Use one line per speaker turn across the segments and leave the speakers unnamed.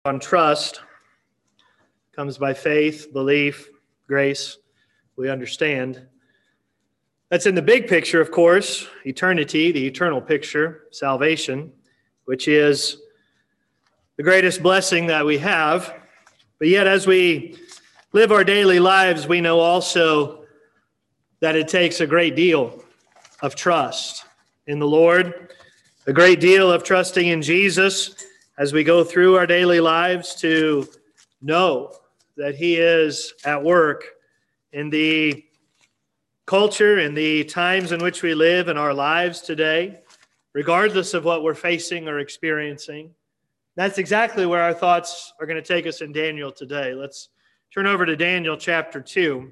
on trust comes by faith, belief, grace. We understand. That's in the big picture, of course, eternity, the eternal picture, salvation, which is the greatest blessing that we have. But yet, as we live our daily lives, we know also that it takes a great deal of trust in the Lord, a great deal of trusting in Jesus as we go through our daily lives to know that He is at work in the culture, in the times in which we live in our lives today, regardless of what we're facing or experiencing. That's exactly where our thoughts are going to take us in Daniel today. Let's turn over to Daniel chapter 2.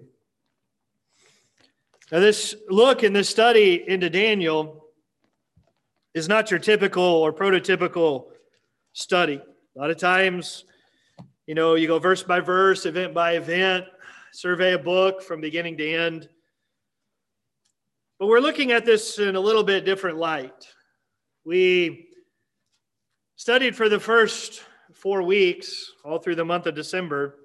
Now, this look in this study into Daniel is not your typical or prototypical study. A lot of times, you go verse by verse, event by event, survey a book from beginning to end. But we're looking at this in a little bit different light. We studied for the first 4 weeks, all through the month of December,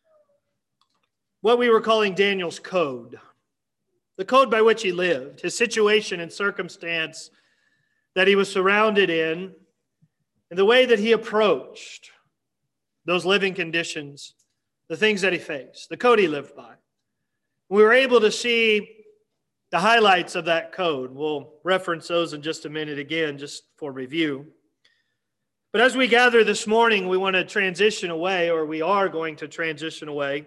what we were calling Daniel's code. The code by which he lived, his situation and circumstance that he was surrounded in, and the way that he approached those living conditions, the things that he faced, the code he lived by. We were able to see the highlights of that code. We'll reference those in just a minute again, just for review. But as we gather this morning, we want to transition away, or we are going to transition away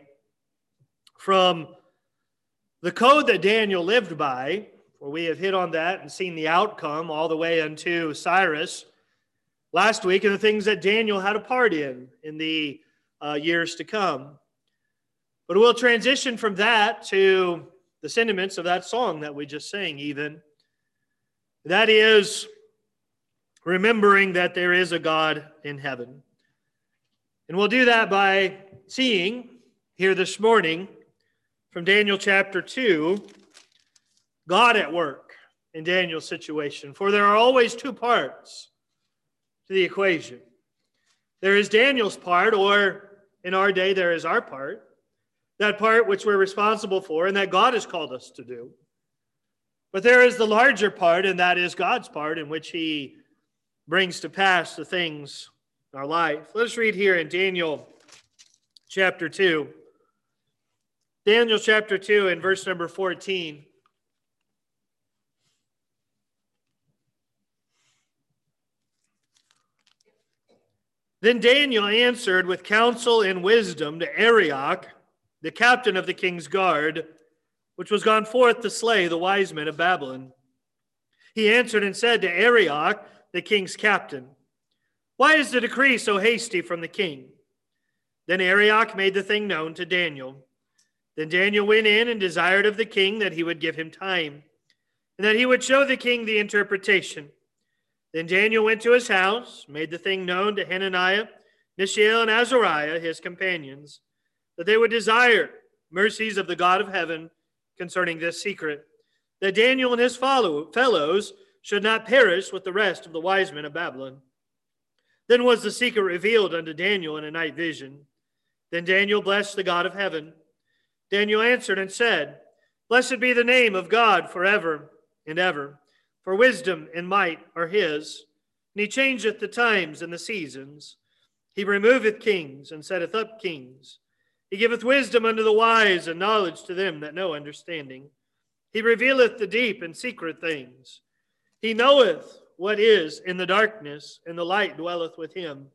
from the code that Daniel lived by, where we have hit on that and seen the outcome all the way into Cyrus last week, and the things that Daniel had a part in the years to come. But we'll transition from that to the sentiments of that song that we just sang even. That is remembering that there is a God in heaven. And we'll do that by seeing here this morning from Daniel chapter 2, God at work in Daniel's situation. For there are always two parts to the equation. There is Daniel's part, or in our day there is our part. That part which we're responsible for and that God has called us to do. But there is the larger part, and that is God's part, in which He brings to pass the things in our life. Let's read here in Daniel chapter 2. Daniel chapter 2 and verse number 14. Then Daniel answered with counsel and wisdom to Arioch, the captain of the king's guard, which was gone forth to slay the wise men of Babylon. He answered and said to Arioch, the king's captain, why is the decree so hasty from the king? Then Arioch made the thing known to Daniel. Then Daniel went in and desired of the king that he would give him time, and that he would show the king the interpretation. Then Daniel went to his house, made the thing known to Hananiah, Mishael, and Azariah, his companions, that they would desire mercies of the God of heaven concerning this secret, that Daniel and his fellows should not perish with the rest of the wise men of Babylon. Then was the secret revealed unto Daniel in a night vision. Then Daniel blessed the God of heaven. Daniel answered and said, blessed be the name of God forever and ever, for wisdom and might are his, and he changeth the times and the seasons. He removeth kings and setteth up kings. He giveth wisdom unto the wise and knowledge to them that know understanding. He revealeth the deep and secret things. He knoweth what is in the darkness, and the light dwelleth with him.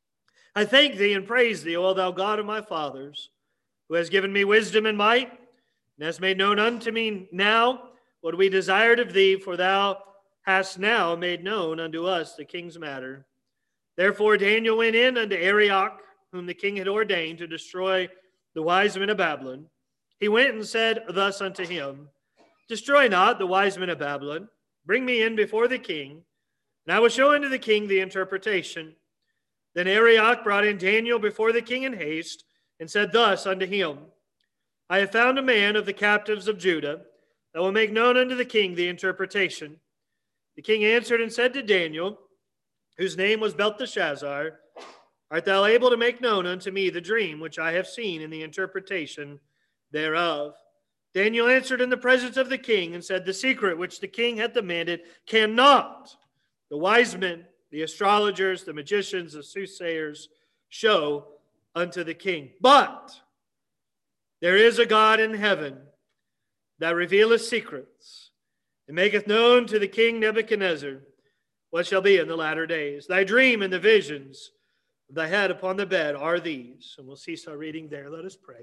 I thank thee and praise thee, O thou God of my fathers, who has given me wisdom and might, and hast made known unto me now what we desired of thee, for thou hast now made known unto us the king's matter. Therefore Daniel went in unto Arioch, whom the king had ordained to destroy the wise men of Babylon. He went and said thus unto him, destroy not the wise men of Babylon. Bring me in before the king, and I will show unto the king the interpretation. Then Arioch brought in Daniel before the king in haste, and said thus unto him, I have found a man of the captives of Judah that will make known unto the king the interpretation. The king answered and said to Daniel, whose name was Belteshazzar, art thou able to make known unto me the dream which I have seen and the interpretation thereof? Daniel answered in the presence of the king and said, the secret which the king hath demanded cannot the wise men, the astrologers, the magicians, the soothsayers show unto the king. But there is a God in heaven that revealeth secrets, and maketh known to the king Nebuchadnezzar what shall be in the latter days. Thy dream and the visions of thy head upon the bed are these. And we'll cease our reading there. Let us pray.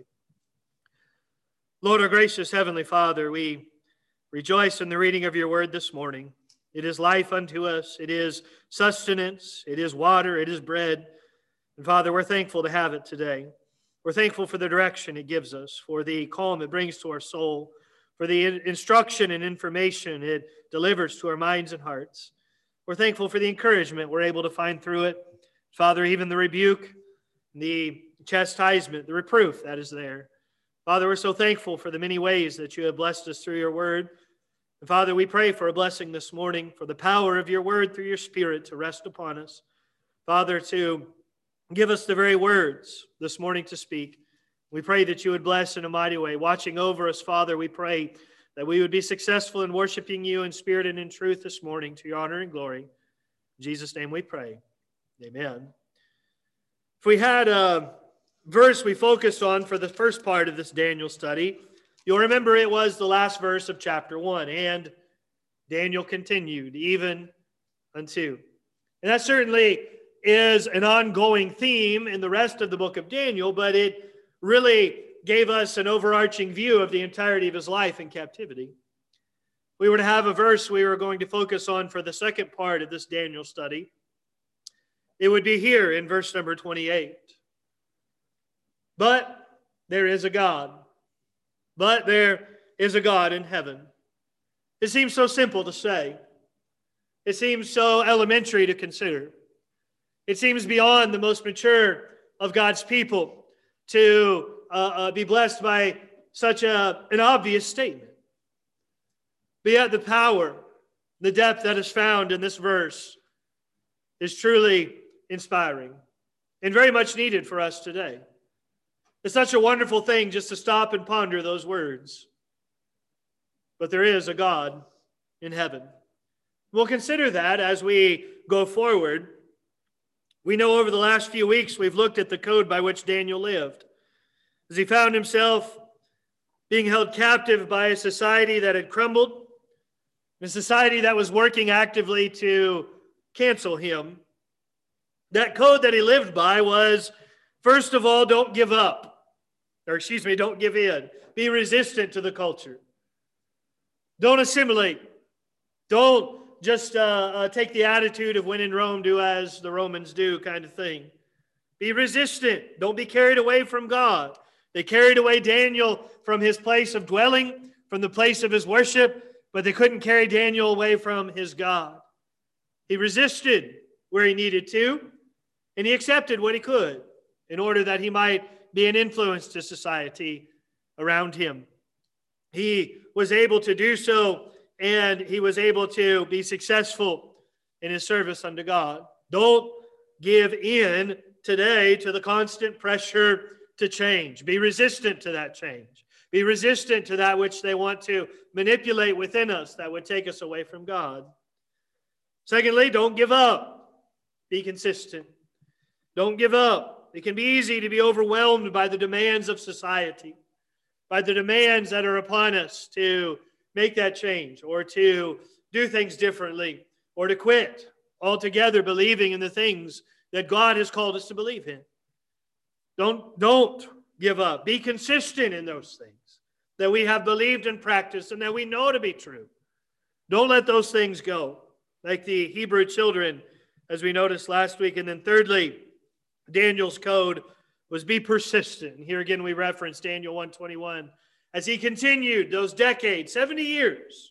Lord, our gracious Heavenly Father, we rejoice in the reading of your word this morning. It is life unto us. It is sustenance. It is water. It is bread. And Father, we're thankful to have it today. We're thankful for the direction it gives us, for the calm it brings to our soul, for the instruction and information it delivers to our minds and hearts. We're thankful for the encouragement we're able to find through it. Father, even the rebuke, the chastisement, the reproof that is there. Father, we're so thankful for the many ways that you have blessed us through your word. And Father, we pray for a blessing this morning, for the power of your word through your Spirit to rest upon us. Father, to give us the very words this morning to speak. We pray that you would bless in a mighty way. Watching over us, Father, we pray that we would be successful in worshiping you in spirit and in truth this morning to your honor and glory. In Jesus' name we pray. Amen. If we had a verse we focused on for the first part of this Daniel study, you'll remember it was the last verse of chapter 1. And Daniel continued even unto. And that certainly is an ongoing theme in the rest of the book of Daniel, but it really gave us an overarching view of the entirety of his life in captivity. If we were to have a verse we were going to focus on for the second part of this Daniel study, it would be here in verse number 28. But there is a God. But there is a God in heaven. It seems so simple to say. It seems so elementary to consider. It seems beyond the most mature of God's people to be blessed by such an obvious statement. But yet the power, the depth that is found in this verse is truly inspiring and very much needed for us today. It's such a wonderful thing just to stop and ponder those words. But there is a God in heaven. We'll consider that as we go forward. We know over the last few weeks we've looked at the code by which Daniel lived, as he found himself being held captive by a society that had crumbled, a society that was working actively to cancel him. That code that he lived by was, first of all, don't give up. Don't give in. Be resistant to the culture. Don't assimilate. Don't just take the attitude of when in Rome, do as the Romans do kind of thing. Be resistant. Don't be carried away from God. They carried away Daniel from his place of dwelling, from the place of his worship, but they couldn't carry Daniel away from his God. He resisted where he needed to, and he accepted what he could in order that he might be an influence to society around him. He was able to do so, and he was able to be successful in his service unto God. Don't give in today to the constant pressure to change. Be resistant to that change. Be resistant to that which they want to manipulate within us that would take us away from God. Secondly, don't give up. Be consistent. Don't give up. It can be easy to be overwhelmed by the demands of society, by the demands that are upon us to make that change or to do things differently or to quit altogether believing in the things that God has called us to believe in. Don't give up. Be consistent in those things that we have believed and practiced and that we know to be true. Don't let those things go, like the Hebrew children, as we noticed last week. And then thirdly, Daniel's code was be persistent. And here again we reference Daniel 1:21. As he continued those decades, 70 years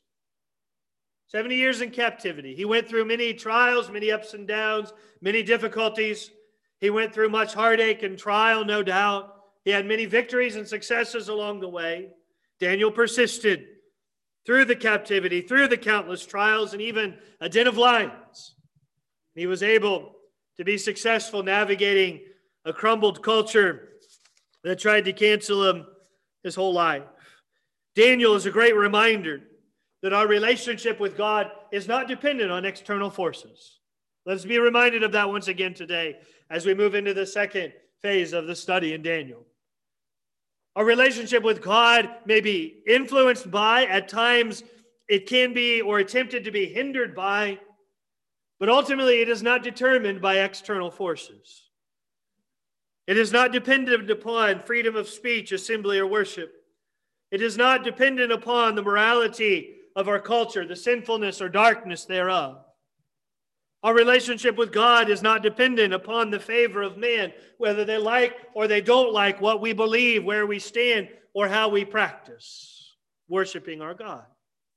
in captivity. He went through many trials, many ups and downs, many difficulties. He went through much heartache and trial, no doubt. He had many victories and successes along the way. Daniel persisted through the captivity, through the countless trials, and even a den of lions. He was able to be successful navigating a crumbled culture that tried to cancel him his whole life. Daniel is a great reminder that our relationship with God is not dependent on external forces. Let's be reminded of that once again today as we move into the second phase of the study in Daniel. Our relationship with God may be influenced by, at times it can be or attempted to be hindered by, but ultimately it is not determined by external forces. It is not dependent upon freedom of speech, assembly, or worship. It is not dependent upon the morality of our culture, the sinfulness or darkness thereof. Our relationship with God is not dependent upon the favor of man, whether they like or they don't like what we believe, where we stand, or how we practice worshiping our God.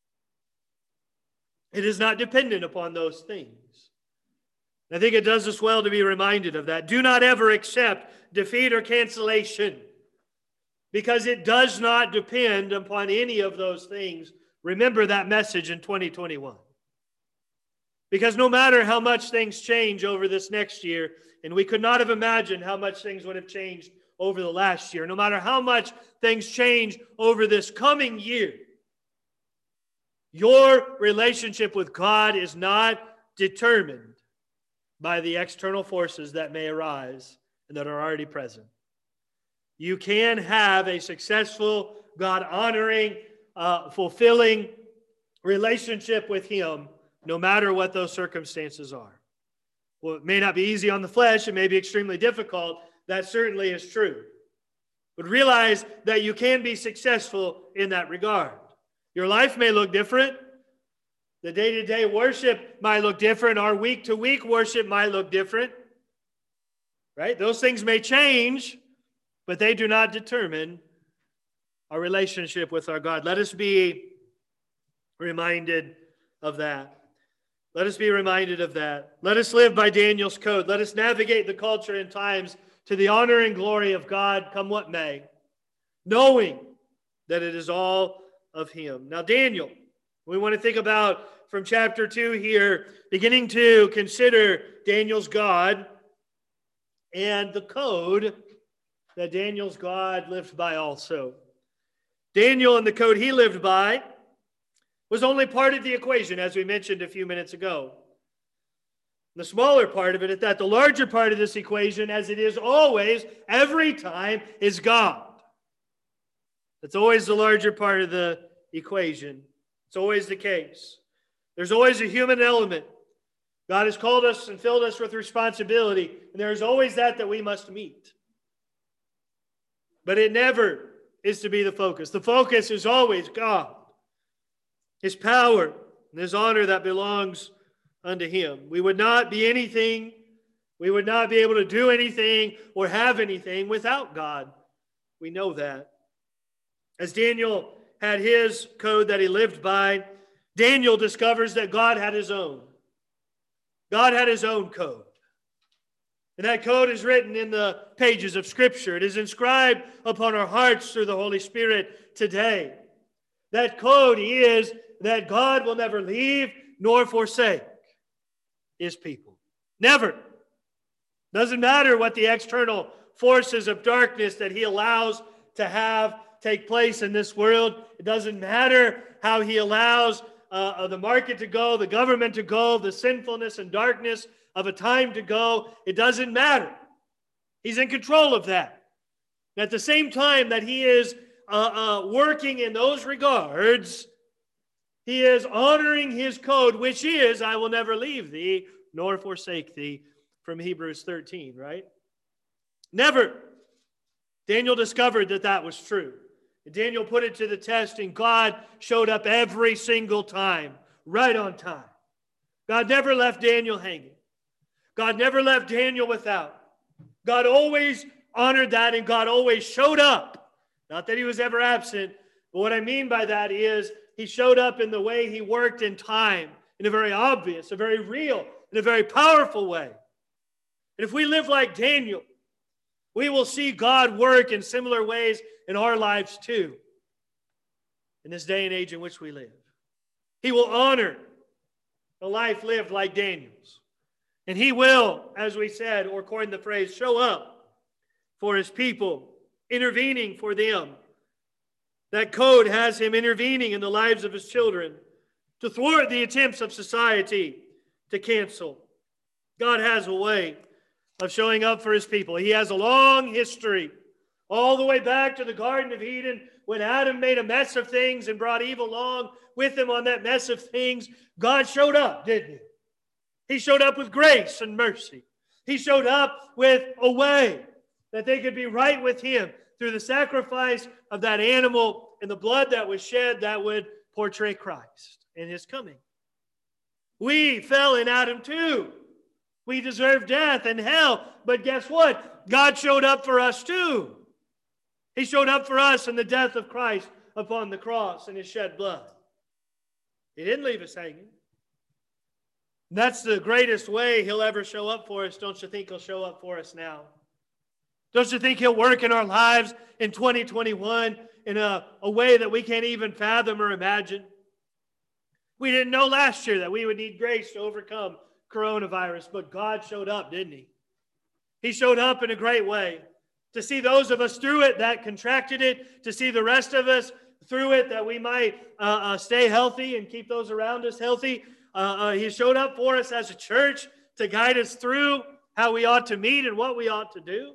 It is not dependent upon those things. I think it does us well to be reminded of that. Do not ever accept defeat or cancellation because it does not depend upon any of those things. Remember that message in 2021. Because no matter how much things change over this next year, and we could not have imagined how much things would have changed over the last year, no matter how much things change over this coming year, your relationship with God is not determined by the external forces that may arise and that are already present. You can have a successful, God-honoring, fulfilling relationship with Him no matter what those circumstances are. Well, it may not be easy on the flesh. It may be extremely difficult. That certainly is true. But realize that you can be successful in that regard. Your life may look different. The day-to-day worship might look different. Our week-to-week worship might look different. Right? Those things may change, but they do not determine our relationship with our God. Let us be reminded of that. Let us be reminded of that. Let us live by Daniel's code. Let us navigate the culture and times to the honor and glory of God, come what may, knowing that it is all of Him. Now, Daniel, we want to think about from chapter 2 here, beginning to consider Daniel's God and the code that Daniel's God lived by also. Daniel and the code he lived by was only part of the equation, as we mentioned a few minutes ago. The smaller part of it is that the larger part of this equation, as it is always, every time, is God. It's always the larger part of the equation. It's always the case. There's always a human element. God has called us and filled us with responsibility, and there is always that we must meet. But it never is to be the focus. The focus is always God, His power, and His honor that belongs unto Him. We would not be anything, we would not be able to do anything or have anything without God. We know that. As Daniel had his code that he lived by, Daniel discovers that God had His own. God had His own code. And that code is written in the pages of Scripture. It is inscribed upon our hearts through the Holy Spirit today. That code is that God will never leave nor forsake His people. Never. Doesn't matter what the external forces of darkness that He allows to have take place in this world. It doesn't matter how He allows the market to go, the government to go, the sinfulness and darkness of a time to go. It doesn't matter. He's in control of that. And at the same time that He is working in those regards, He is honoring His code, which is, I will never leave thee nor forsake thee, from Hebrews 13, right? Never. Daniel discovered that that was true. Daniel put it to the test, and God showed up every single time, right on time. God never left Daniel hanging. God never left Daniel without. God always honored that, and God always showed up. Not that He was ever absent, but what I mean by that is He showed up in the way He worked in time, in a very obvious, a very real, in a very powerful way. And if we live like Daniel, we will see God work in similar ways in our lives too, in this day and age in which we live. He will honor a life lived like Daniel's. And He will, as we said, or coined the phrase, show up for his people, intervening for them. That code has him intervening in the lives of his children to thwart the attempts of society to cancel. God has a way of showing up for his people. He has a long history, all the way back to the Garden of Eden, when Adam made a mess of things and brought Eve along with him on that mess of things. God showed up, didn't he? He showed up with grace and mercy. He showed up with a way that they could be right with him through the sacrifice of that animal and the blood that was shed that would portray Christ and his coming. We fell in Adam too. We deserve death and hell. But guess what? God showed up for us too. He showed up for us in the death of Christ upon the cross and his shed blood. He didn't leave us hanging. That's the greatest way he'll ever show up for us. Don't you think he'll show up for us now? Don't you think he'll work in our lives in 2021 in a way that we can't even fathom or imagine? We didn't know last year that we would need grace to overcome coronavirus, but God showed up, didn't he? He showed up in a great way to see those of us through it that contracted it, to see the rest of us through it that we might stay healthy and keep those around us healthy. He showed up for us as a church to guide us through how we ought to meet and what we ought to do.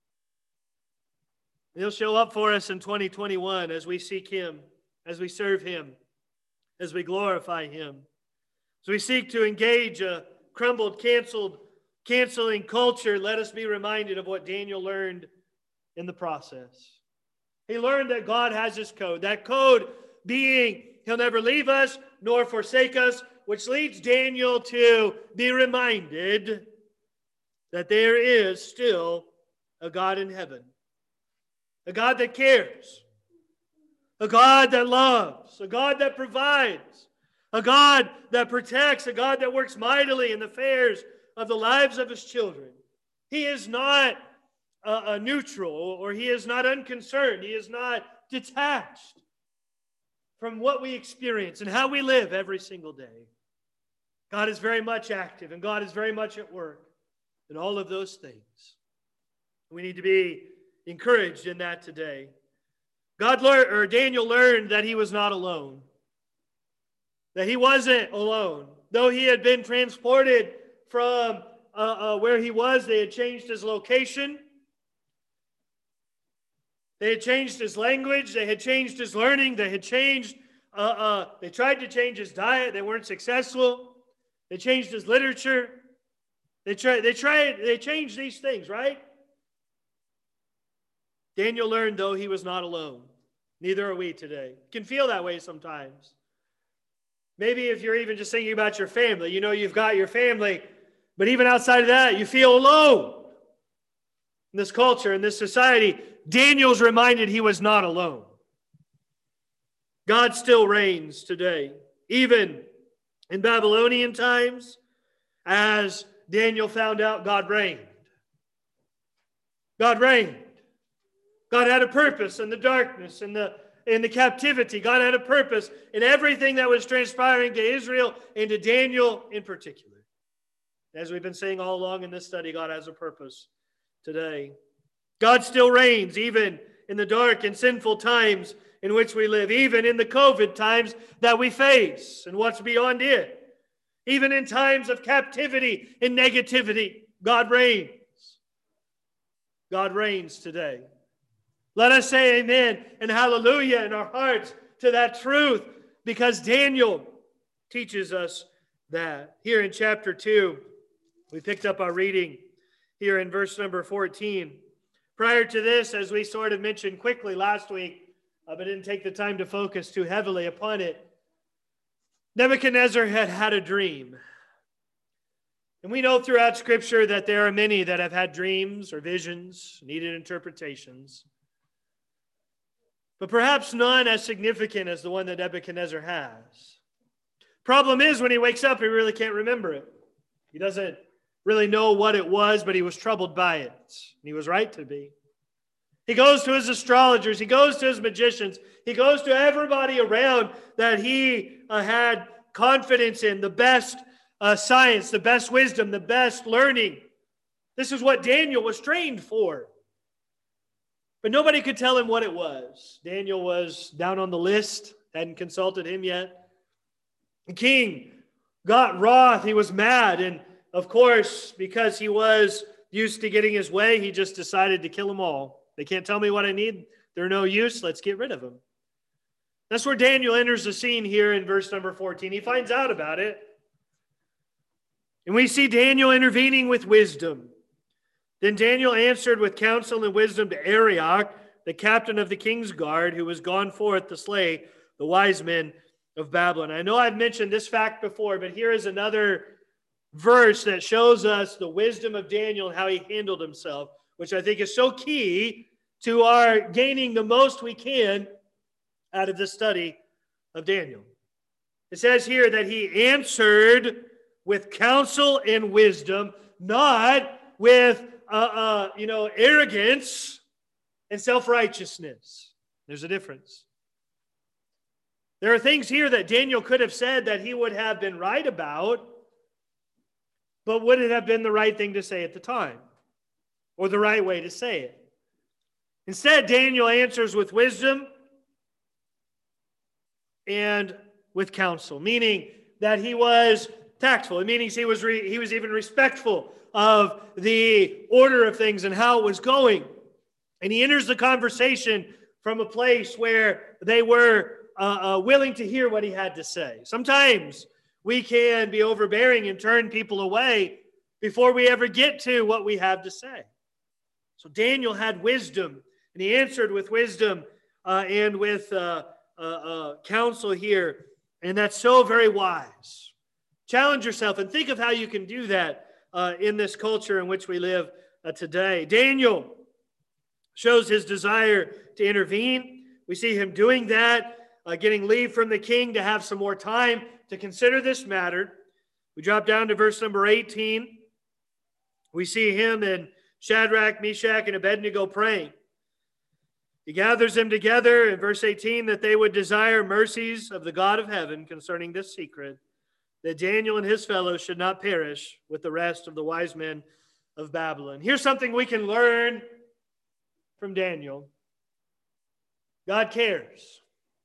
He'll show up for us in 2021 as we seek him, as we serve him, as we glorify him. As we seek to engage a crumbled, canceling culture, let us be reminded of what Daniel learned in the process. He learned that God has his code. That code being, he'll never leave us nor forsake us, which leads Daniel to be reminded that there is still a God in heaven. A God that cares. A God that loves. A God that provides. A God that protects. A God that works mightily in the affairs of the lives of his children. He is not a neutral, or he is not unconcerned. He is not detached from what we experience and how we live every single day. God is very much active, and God is very much at work in all of those things. We need to be encouraged in that today. Daniel learned that he was not alone. That he wasn't alone. Though he had been transported from where he was, they had changed his location. They had changed his language. They had changed his learning. They had changed, they tried to change his diet. They weren't successful. They changed his literature. They changed these things, right? Daniel learned, though, he was not alone. Neither are we today. It can feel that way sometimes. Maybe if you're even just thinking about your family, you know you've got your family, but even outside of that, you feel alone. In this culture, in this society, Daniel's reminded he was not alone. God still reigns today, even in Babylonian times. As Daniel found out, God reigned. God reigned. God had a purpose in the darkness, in the captivity. God had a purpose in everything that was transpiring to Israel and to Daniel in particular. As we've been saying all along in this study, God has a purpose today. God still reigns even in the dark and sinful times in which we live, even in the COVID times that we face and what's beyond it. Even in times of captivity and negativity, God reigns. God reigns today. Let us say amen and hallelujah in our hearts to that truth, because Daniel teaches us that. Here in chapter 2, we picked up our reading here in verse number 14. Prior to this, as we sort of mentioned quickly last week, but didn't take the time to focus too heavily upon it, Nebuchadnezzar had a dream. And we know throughout Scripture that there are many that have had dreams or visions, needed interpretations. But perhaps none as significant as the one that Nebuchadnezzar has. Problem is, when he wakes up, he really can't remember it. He doesn't really know what it was, but he was troubled by it. And he was right to be. He goes to his astrologers. He goes to his magicians. He goes to everybody around that he had confidence in, the best science, the best wisdom, the best learning. This is what Daniel was trained for. But nobody could tell him what it was. Daniel was down on the list, hadn't consulted him yet. The king got wroth. He was mad. And of course, because he was used to getting his way, he just decided to kill them all. They can't tell me what I need. They're no use. Let's get rid of them. That's where Daniel enters the scene here in verse number 14. He finds out about it. And we see Daniel intervening with wisdom. Then Daniel answered with counsel and wisdom to Arioch, the captain of the king's guard, who was gone forth to slay the wise men of Babylon. I know I've mentioned this fact before, but here is another verse that shows us the wisdom of Daniel and how he handled himself, which I think is so key to our gaining the most we can out of the study of Daniel. It says here that he answered with counsel and wisdom, not with arrogance and self-righteousness. There's a difference. There are things here that Daniel could have said that he would have been right about, but would it have been the right thing to say at the time? Or the right way to say it? Instead, Daniel answers with wisdom and with counsel, meaning that he was tactful. It means he was even respectful of the order of things and how it was going. And he enters the conversation from a place where they were willing to hear what he had to say. Sometimes we can be overbearing and turn people away before we ever get to what we have to say. So Daniel had wisdom, and he answered with wisdom and with counsel here. And that's so very wise. Challenge yourself and think of how you can do that in this culture in which we live today. Daniel shows his desire to intervene. We see him doing that, getting leave from the king to have some more time to consider this matter. We drop down to verse number 18. We see him and Shadrach, Meshach, and Abednego praying. He gathers them together in verse 18 that they would desire mercies of the God of heaven concerning this secret, that Daniel and his fellows should not perish with the rest of the wise men of Babylon. Here's something we can learn from Daniel. God cares.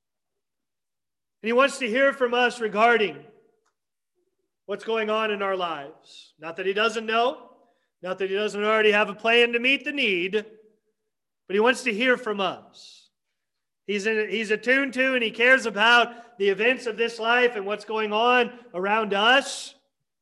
And he wants to hear from us regarding what's going on in our lives. Not that he doesn't know, not that he doesn't already have a plan to meet the need, but he wants to hear from us. He's attuned to and he cares about the events of this life and what's going on around us.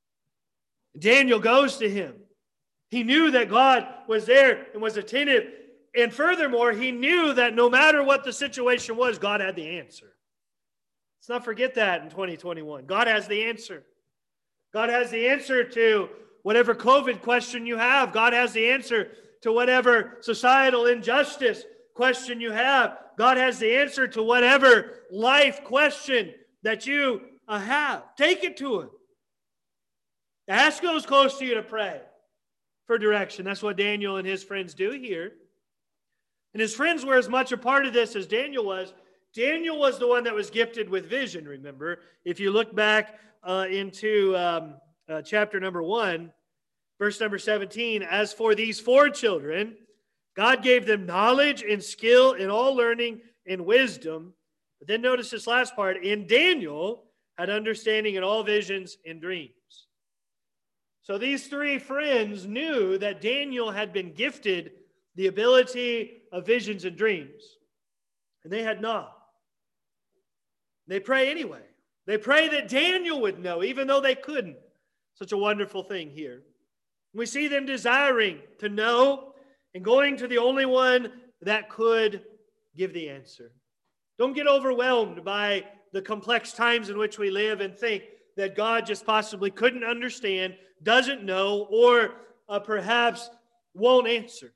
Daniel goes to him. He knew that God was there and was attentive. And furthermore, he knew that no matter what the situation was, God had the answer. Let's not forget that in 2021. God has the answer. God has the answer to whatever COVID question you have. God has the answer to whatever societal injustice question you have. God has the answer to whatever life question that you have. Take it to him. Ask those close to you to pray for direction. That's what Daniel and his friends do here. And his friends were as much a part of this as Daniel was. Daniel was the one that was gifted with vision, remember. If you look back into chapter number 1, verse number 17, as for these 4 children, God gave them knowledge and skill in all learning and wisdom. But then notice this last part. And Daniel had understanding in all visions and dreams. So these 3 friends knew that Daniel had been gifted the ability of visions and dreams. And they had not. They pray anyway. They pray that Daniel would know, even though they couldn't. Such a wonderful thing here. We see them desiring to know and going to the only one that could give the answer. Don't get overwhelmed by the complex times in which we live and think that God just possibly couldn't understand, doesn't know, or perhaps won't answer.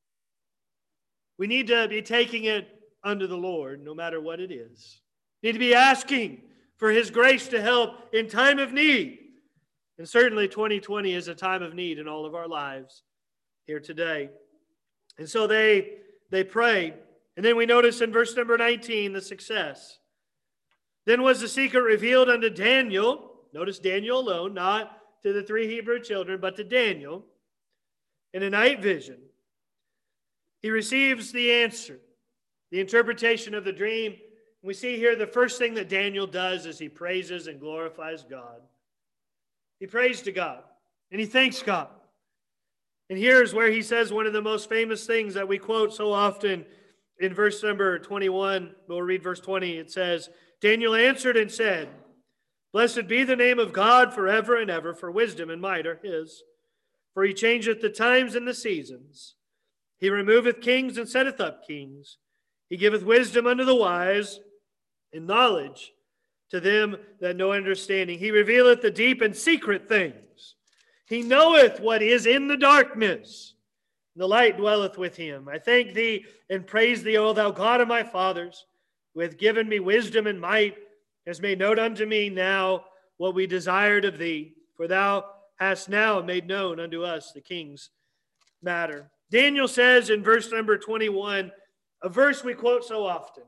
We need to be taking it unto the Lord, no matter what it is. We need to be asking for His grace to help in time of need. And certainly 2020 is a time of need in all of our lives here today. And so they pray. And then we notice in verse number 19 the success. Then was the secret revealed unto Daniel. Notice Daniel alone, not to the 3 Hebrew children, but to Daniel in a night vision. he receives the answer, the interpretation of the dream. We see here the first thing that Daniel does is he praises and glorifies God. He prays to God, and he thanks God. And here's where he says one of the most famous things that we quote so often in verse number 21. We'll read verse 20. It says, Daniel answered and said, Blessed be the name of God forever and ever, for wisdom and might are his. For he changeth the times and the seasons. He removeth kings and setteth up kings. He giveth wisdom unto the wise, and knowledge to them that know understanding. He revealeth the deep and secret things. He knoweth what is in the darkness. The light dwelleth with him. I thank thee and praise thee, O thou God of my fathers, who hath given me wisdom and might, has made known unto me now what we desired of thee. For thou hast now made known unto us the king's matter. Daniel says in verse number 21, a verse we quote so often.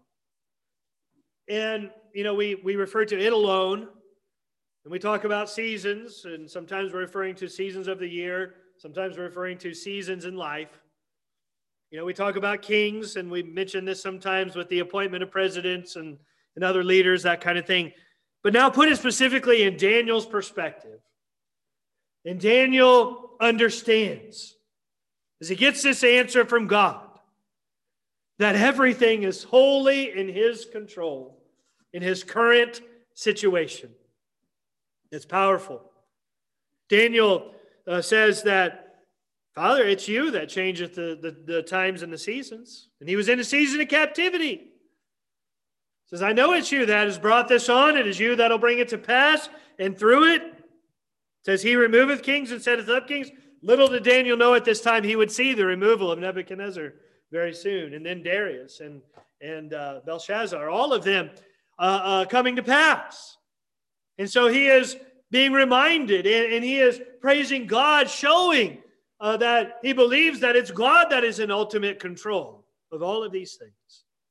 And, we refer to it alone. And we talk about seasons, and sometimes we're referring to seasons of the year. Sometimes we're referring to seasons in life. We talk about kings, and we mention this sometimes with the appointment of presidents and other leaders, that kind of thing. But now put it specifically in Daniel's perspective. And Daniel understands, as he gets this answer from God, that everything is wholly in his control in his current situation. It's powerful. Daniel says that, Father, it's you that changeth the times and the seasons. And he was in a season of captivity. He says, I know it's you that has brought this on. It is you that will bring it to pass. And through it, says, he removeth kings and setteth up kings. Little did Daniel know at this time he would see the removal of Nebuchadnezzar very soon. And then Darius and Belshazzar, all of them coming to pass. And so he is being reminded, and he is praising God, showing that he believes that it's God that is in ultimate control of all of these things.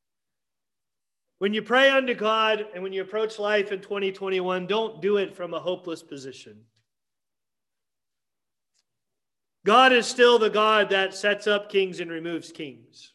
When you pray unto God and when you approach life in 2021, don't do it from a hopeless position. God is still the God that sets up kings and removes kings.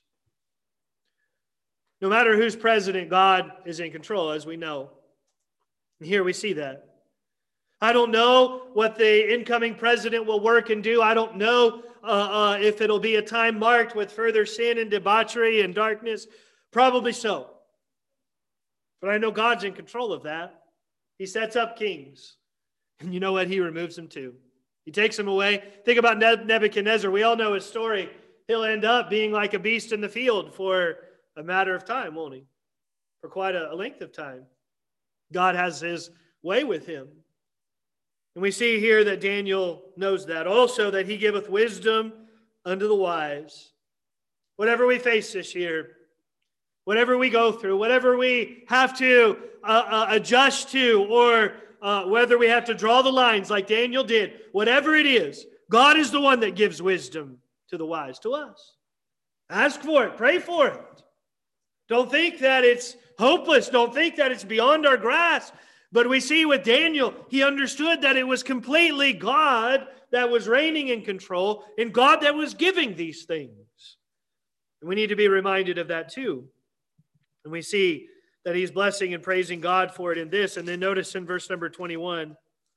No matter who's president, God is in control, as we know. And here we see that. I don't know what the incoming president will work and do. I don't know if it'll be a time marked with further sin and debauchery and darkness. Probably so. But I know God's in control of that. He sets up kings. And you know what? He removes them too. He takes them away. Think about Nebuchadnezzar. We all know his story. He'll end up being like a beast in the field for a matter of time, won't he? For quite a length of time. God has his way with him. And we see here that Daniel knows that. Also that he giveth wisdom unto the wise. Whatever we face this year, whatever we go through, whatever we have to adjust to, or whether we have to draw the lines like Daniel did, whatever it is, God is the one that gives wisdom to the wise, to us. Ask for it. Pray for it. Don't think that it's hopeless. Don't think that it's beyond our grasp. But we see with Daniel, he understood that it was completely God that was reigning in control and God that was giving these things. And we need to be reminded of that too. And we see that he's blessing and praising God for it in this. And then notice in verse number 21,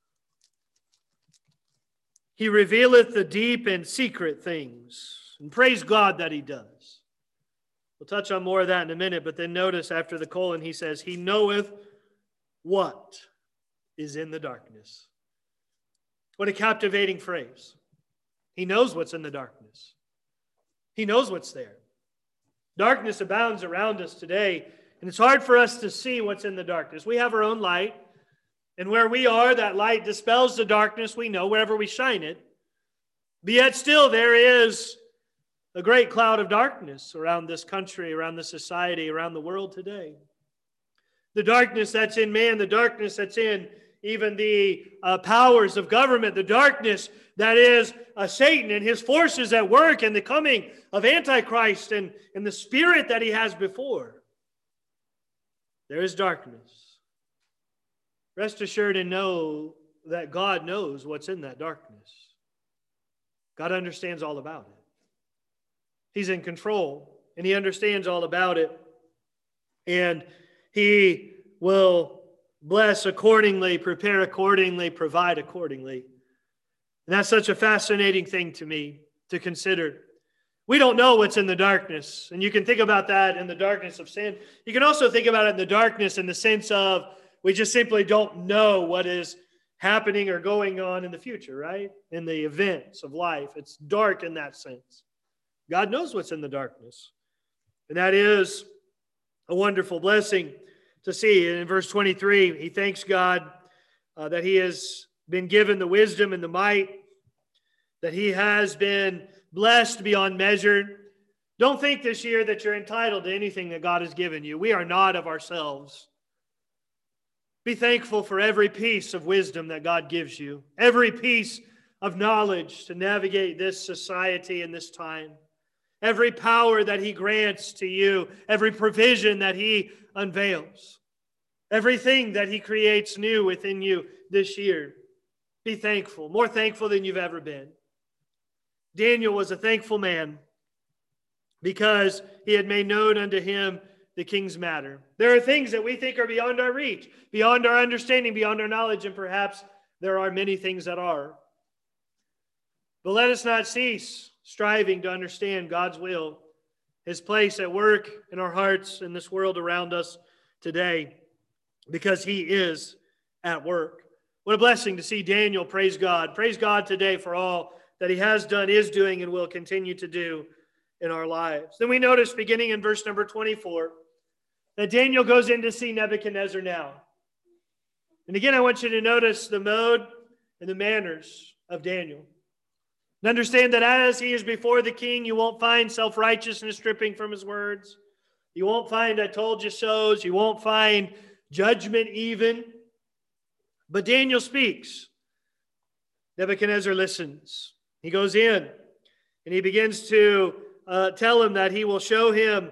he revealeth the deep and secret things. And praise God that he does. We'll touch on more of that in a minute, but then notice after the colon, he says, he knoweth what is in the darkness. What a captivating phrase. He knows what's in the darkness. He knows what's there. Darkness abounds around us today, and it's hard for us to see what's in the darkness. We have our own light, and where we are, that light dispels the darkness. We know wherever we shine it. But yet still there is a great cloud of darkness around this country, around the society, around the world today. The darkness that's in man, the darkness that's in even the powers of government, the darkness that is Satan and his forces at work, and the coming of Antichrist and the spirit that he has before. There is darkness. Rest assured and know that God knows what's in that darkness. God understands all about it. He's in control, and he understands all about it. And he will bless accordingly, prepare accordingly, provide accordingly. And that's such a fascinating thing to me to consider. We don't know what's in the darkness. And you can think about that in the darkness of sin. You can also think about it in the darkness in the sense of we just simply don't know what is happening or going on in the future, right? In the events of life. It's dark in that sense. God knows what's in the darkness. And that is a wonderful blessing to see. And in verse 23, he thanks God that he has been given the wisdom and the might, that he has been blessed beyond measure. Don't think this year that you're entitled to anything that God has given you. We are not of ourselves. Be thankful for every piece of wisdom that God gives you, every piece of knowledge to navigate this society and this time, every power that he grants to you, every provision that he unveils, everything that he creates new within you this year. Be thankful, more thankful than you've ever been. Daniel was a thankful man because he had made known unto him the king's matter. There are things that we think are beyond our reach, beyond our understanding, beyond our knowledge, and perhaps there are many things that are. But let us not cease striving to understand God's will, his place at work in our hearts, in this world around us today, because he is at work. What a blessing to see Daniel praise God. Praise God today for all that he has done, is doing, and will continue to do in our lives. Then we notice, beginning in verse number 24, that Daniel goes in to see Nebuchadnezzar now. And again, I want you to notice the mode and the manners of Daniel. And understand that as he is before the king, you won't find self-righteousness dripping from his words. You won't find I told you so's. You won't find judgment even. But Daniel speaks. Nebuchadnezzar listens. He goes in and he begins to tell him that he will show him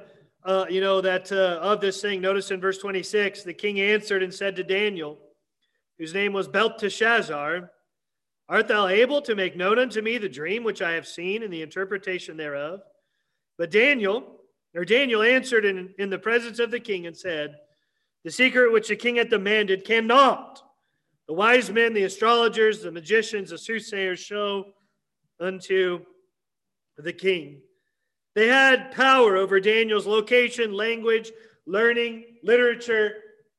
of this thing. Notice in verse 26, the king answered and said to Daniel, whose name was Belteshazzar, art thou able to make known unto me the dream which I have seen and the interpretation thereof? But Daniel answered in the presence of the king and said, the secret which the king hath demanded cannot the wise men, the astrologers, the magicians, the soothsayers show unto the king. They had power over Daniel's location, language, learning, literature,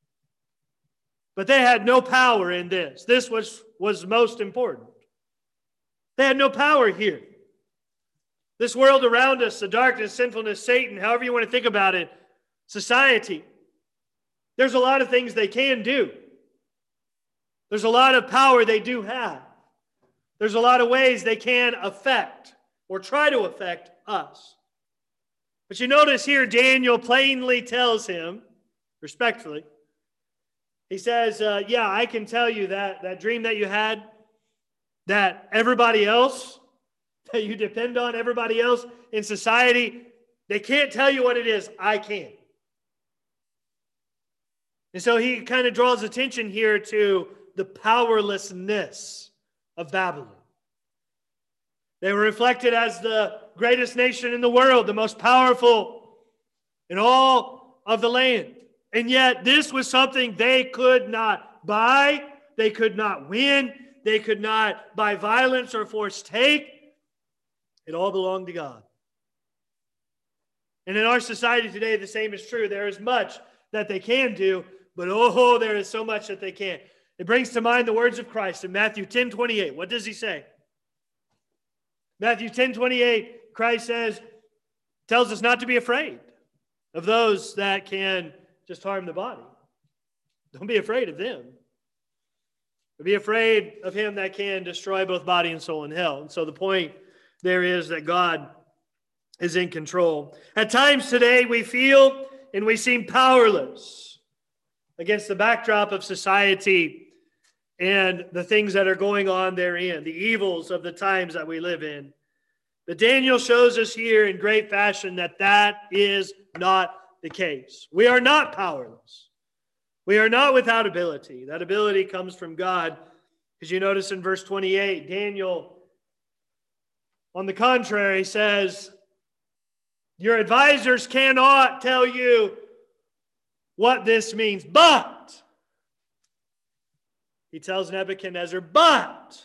but they had no power in this. This was most important. They had no power here. This world around us, the darkness, sinfulness, Satan, however you want to think about it, society, there's a lot of things they can do. There's a lot of power they do have. There's a lot of ways they can affect or try to affect us. But you notice here, Daniel plainly tells him, respectfully, he says, I can tell you that dream that you had, that everybody else, that you depend on, everybody else in society, they can't tell you what it is. I can. And so he kind of draws attention here to the powerlessness of Babylon. They were reflected as the greatest nation in the world, the most powerful in all of the land. And yet this was something they could not buy, they could not win, they could not by violence or force take. It all belonged to God. And in our society today, the same is true. There is much that they can do, but there is so much that they can't. It brings to mind the words of Christ in Matthew 10:28. What does he say? Matthew 10:28, Christ tells us not to be afraid of those that can just harm the body. Don't be afraid of them. But be afraid of him that can destroy both body and soul in hell. And so the point there is that God is in control. At times today we feel and we seem powerless against the backdrop of society and the things that are going on therein, the evils of the times that we live in. But Daniel shows us here in great fashion that is not the case. We are not powerless. We are not without ability. That ability comes from God. As you notice in verse 28, Daniel, on the contrary, says, Your advisors cannot tell you what this means. But, he tells Nebuchadnezzar, but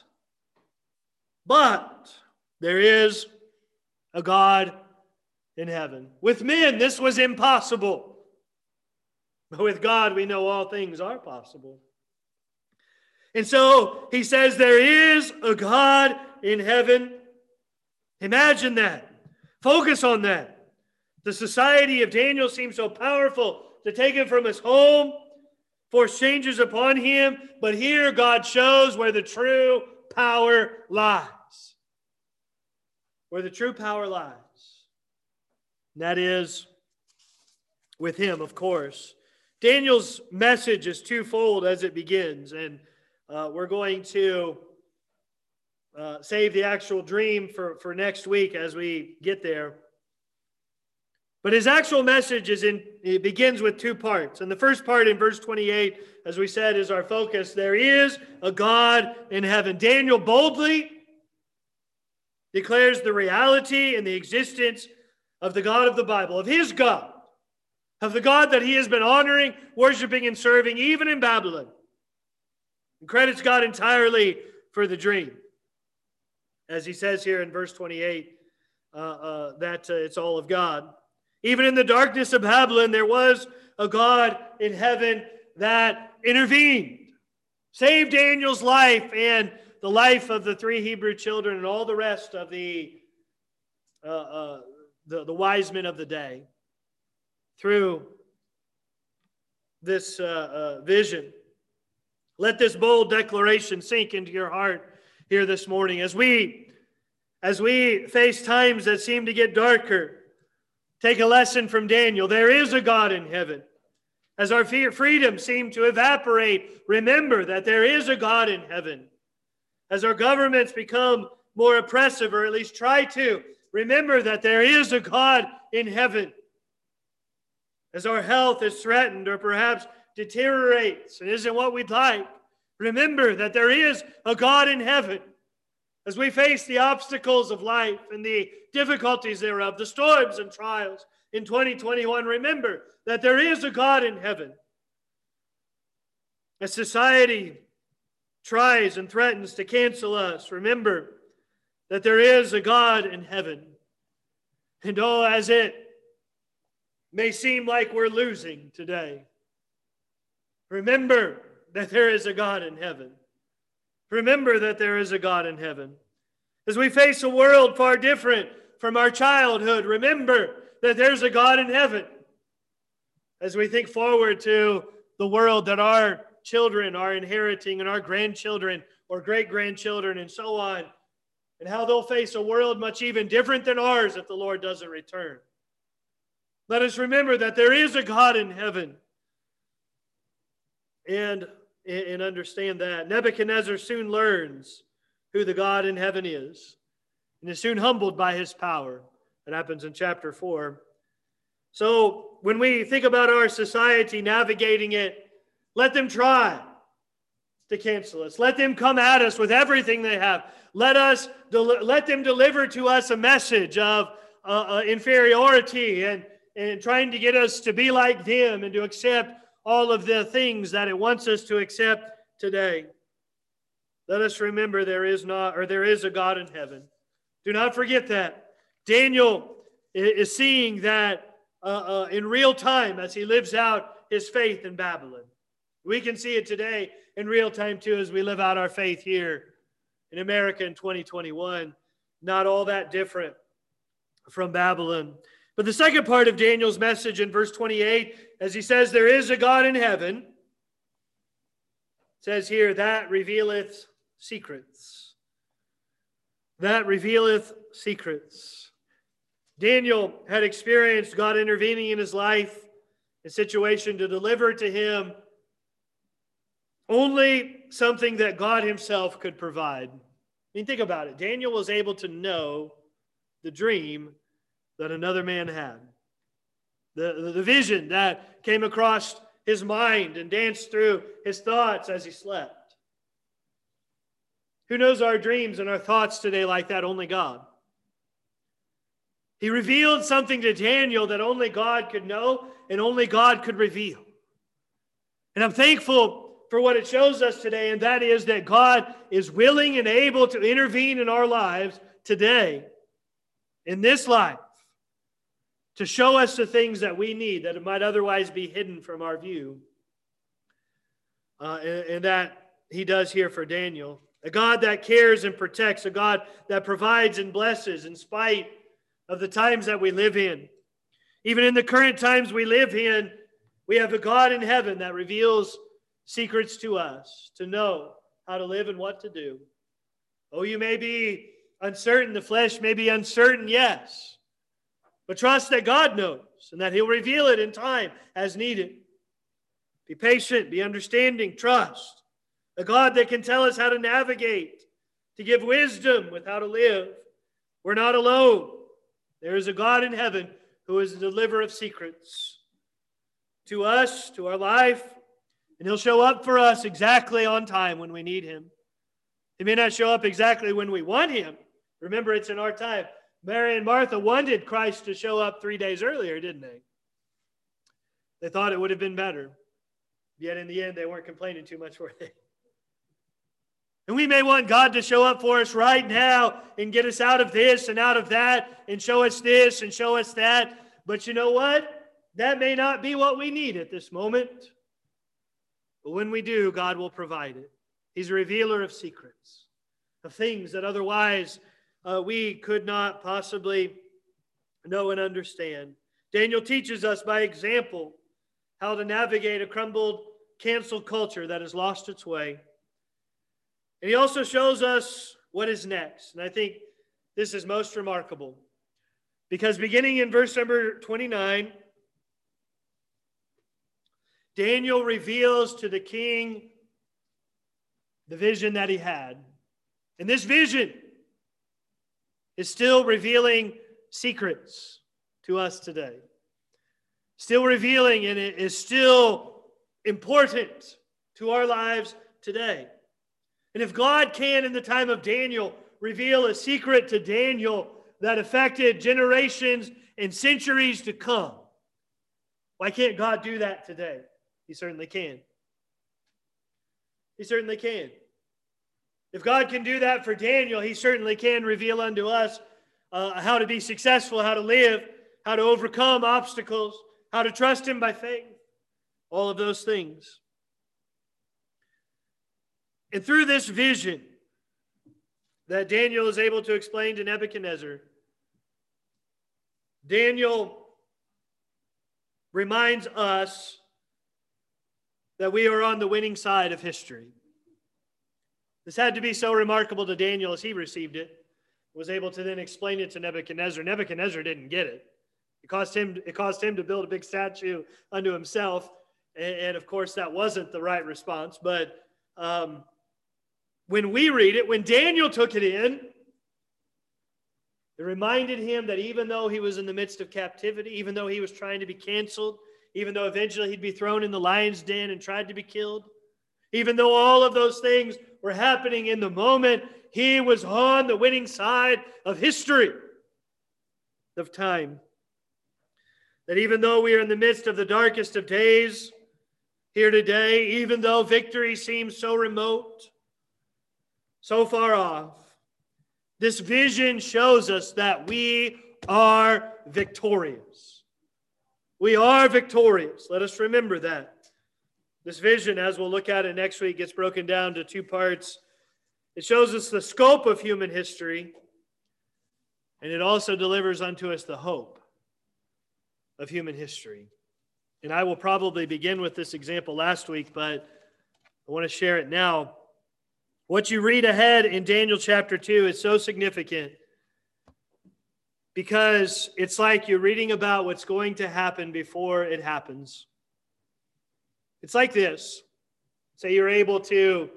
there is a God in heaven. With men, this was impossible. But with God, we know all things are possible. And so he says there is a God in heaven. Imagine that. Focus on that. The society of Daniel seems so powerful to take him from his home, force changes upon him. But here God shows where the true power lies. Where the true power lies. And that is with him, of course. Daniel's message is twofold as it begins. And we're going to save the actual dream for next week as we get there. But his actual message it begins with two parts. And the first part in verse 28, as we said, is our focus. There is a God in heaven. Daniel boldly declares the reality and the existence of the God of the Bible, of his God, of the God that he has been honoring, worshiping, and serving, even in Babylon. And credits God entirely for the dream. As he says here in verse 28, that it's all of God. Even in the darkness of Babylon, there was a God in heaven that intervened, saved Daniel's life and the life of the 3 Hebrew children and all the rest of the wise men of the day through this vision. Let this bold declaration sink into your heart here this morning. As we face times that seem to get darker, take a lesson from Daniel. There is a God in heaven. As our freedoms seem to evaporate, remember that there is a God in heaven. As our governments become more oppressive, or at least try to, remember that there is a God in heaven. As our health is threatened or perhaps deteriorates and isn't what we'd like, remember that there is a God in heaven. As we face the obstacles of life and the difficulties thereof, the storms and trials in 2021, remember that there is a God in heaven. As society tries and threatens to cancel us, remember that there is a God in heaven. And oh, as it may seem like we're losing today, remember that there is a God in heaven. Remember that there is a God in heaven. As we face a world far different from our childhood, remember that there's a God in heaven. As we think forward to the world that our children are inheriting and our grandchildren or great-grandchildren and so on, and how they'll face a world much even different than ours if the Lord doesn't return. Let us remember that there is a God in heaven. And understand that. Nebuchadnezzar soon learns who the God in heaven is and is soon humbled by his power. That happens in chapter 4. So when we think about our society navigating it, let them try to cancel us. Let them come at us with everything they have. Let them deliver to us a message of inferiority and trying to get us to be like them and to accept all of the things that it wants us to accept today. Let us remember there is a God in heaven. Do not forget that. Daniel is seeing that in real time as he lives out his faith in Babylon. We can see it today in real time too as we live out our faith here in America in 2021. Not all that different from Babylon. But the second part of Daniel's message in verse 28, as he says, there is a God in heaven, says here, that revealeth secrets. That revealeth secrets. Daniel had experienced God intervening in his life, a situation to deliver to him only something that God himself could provide. I mean, think about it. Daniel was able to know the dream that another man had. The vision that came across his mind and danced through his thoughts as he slept. Who knows our dreams and our thoughts today like that? Only God. He revealed something to Daniel that only God could know and only God could reveal. And I'm thankful for what it shows us today, and that is that God is willing and able to intervene in our lives today, in this life, to show us the things that we need that might otherwise be hidden from our view. And that he does here for Daniel. A God that cares and protects, a God that provides and blesses in spite of the times that we live in. Even in the current times we live in, we have a God in heaven that reveals secrets to us, to know how to live and what to do. Oh, you may be uncertain, the flesh may be uncertain, yes. But trust that God knows and that he'll reveal it in time as needed. Be patient, be understanding, trust. A God that can tell us how to navigate, to give wisdom with how to live. We're not alone. There is a God in heaven who is the deliverer of secrets to us, to our life, and he'll show up for us exactly on time when we need him. He may not show up exactly when we want him. Remember, it's in our time. Mary and Martha wanted Christ to show up 3 days earlier, didn't they? They thought it would have been better. Yet in the end, they weren't complaining too much, were they? And we may want God to show up for us right now and get us out of this and out of that and show us this and show us that. But you know what? That may not be what we need at this moment. But when we do, God will provide it. He's a revealer of secrets, of things that otherwise we could not possibly know and understand. Daniel teaches us by example how to navigate a crumbled, canceled culture that has lost its way. And he also shows us what is next. And I think this is most remarkable. Because beginning in verse number 29, Daniel reveals to the king the vision that he had. And this vision is still revealing secrets to us today. Still revealing, and it is still important to our lives today. And if God can, in the time of Daniel, reveal a secret to Daniel that affected generations and centuries to come, why can't God do that today? He certainly can. He certainly can. If God can do that for Daniel, he certainly can reveal unto us how to be successful, how to live, how to overcome obstacles, how to trust him by faith, all of those things. And through this vision that Daniel is able to explain to Nebuchadnezzar, Daniel reminds us that we are on the winning side of history. This had to be so remarkable to Daniel as he received it, was able to then explain it to Nebuchadnezzar. Nebuchadnezzar didn't get it. It caused him to build a big statue unto himself, and of course that wasn't the right response. But when we read it, when Daniel took it in, it reminded him that even though he was in the midst of captivity, even though he was trying to be canceled, even though eventually he'd be thrown in the lion's den and tried to be killed, even though all of those things were happening in the moment, he was on the winning side of history, of time. That even though we are in the midst of the darkest of days here today, even though victory seems so remote, so far off, this vision shows us that we are victorious. We are victorious. Let us remember that. This vision, as we'll look at it next week, gets broken down to two parts. It shows us the scope of human history, and it also delivers unto us the hope of human history. And I will probably begin with this example last week, but I want to share it now. What you read ahead in Daniel chapter 2 is so significant because it's like you're reading about what's going to happen before it happens. It's like this. Say you're able to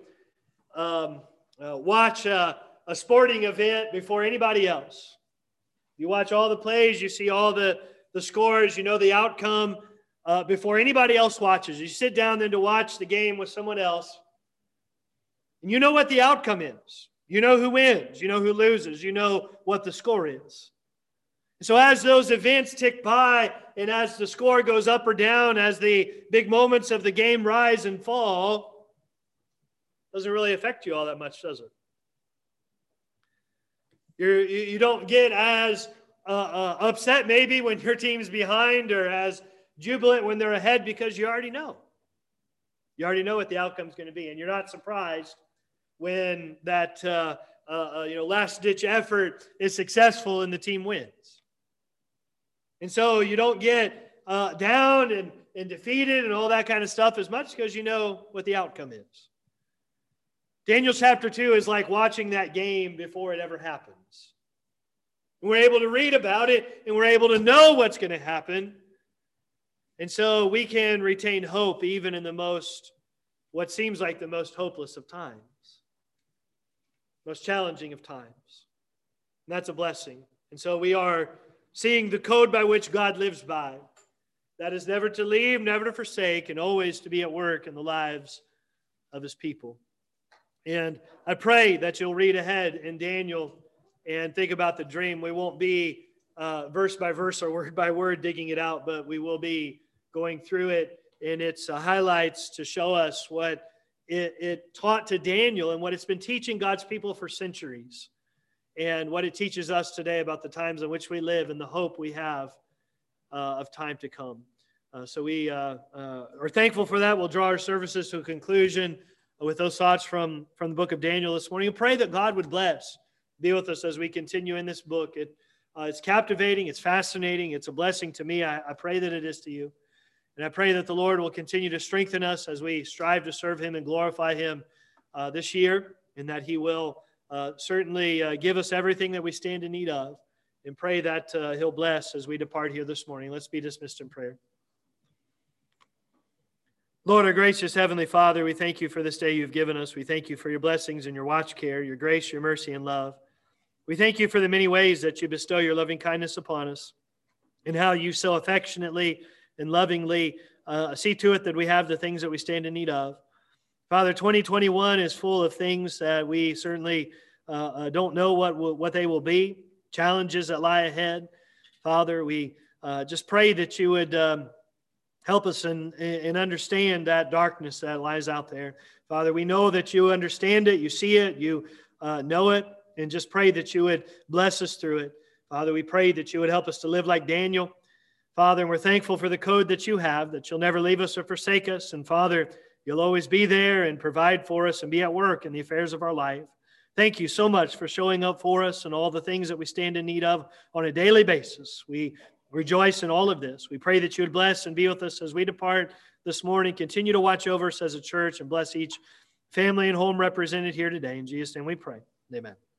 watch a sporting event before anybody else. You watch all the plays, you see all the scores, you know the outcome before anybody else watches. You sit down then to watch the game with someone else, and you know what the outcome is. You know who wins, you know who loses, you know what the score is. So as those events tick by, and as the score goes up or down, as the big moments of the game rise and fall, doesn't really affect you all that much, does it? You don't get as upset maybe when your team's behind, or as jubilant when they're ahead, because you already know. You already know what the outcome's going to be, and you're not surprised when that last-ditch effort is successful and the team wins. And so you don't get down and defeated and all that kind of stuff as much, because you know what the outcome is. Daniel chapter 2 is like watching that game before it ever happens. We're able to read about it, and we're able to know what's going to happen. And so we can retain hope even in what seems like the most hopeless of times, most challenging of times. And that's a blessing. And so we are seeing the code by which God lives by. That is never to leave, never to forsake, and always to be at work in the lives of his people. And I pray that you'll read ahead in Daniel and think about the dream. We won't be verse by verse or word by word digging it out, but we will be going through it in its highlights to show us what it taught to Daniel and what it's been teaching God's people for centuries, and what it teaches us today about the times in which we live and the hope we have of time to come. So we are thankful for that. We'll draw our services to a conclusion with those thoughts from the book of Daniel this morning, and pray that God would be with us as we continue in this book. It's captivating, it's fascinating, it's a blessing to me. I pray that it is to you. And I pray that the Lord will continue to strengthen us as we strive to serve him and glorify him this year, and that he will certainly give us everything that we stand in need of, and pray that he'll bless as we depart here this morning. Let's be dismissed in prayer. Lord, our gracious Heavenly Father, we thank you for this day you've given us. We thank you for your blessings and your watch care, your grace, your mercy, and love. We thank you for the many ways that you bestow your loving kindness upon us, and how you so affectionately and lovingly see to it that we have the things that we stand in need of. Father, 2021 is full of things that we certainly don't know what they will be, challenges that lie ahead. Father, we just pray that you would help us and understand that darkness that lies out there. Father, we know that you understand it, you see it, you know it, and just pray that you would bless us through it. Father, we pray that you would help us to live like Daniel. Father, and we're thankful for the code that you have, that you'll never leave us or forsake us. And Father, you'll always be there and provide for us and be at work in the affairs of our life. Thank you so much for showing up for us and all the things that we stand in need of on a daily basis. We rejoice in all of this. We pray that you would bless and be with us as we depart this morning. Continue to watch over us as a church, and bless each family and home represented here today. In Jesus' name we pray. Amen.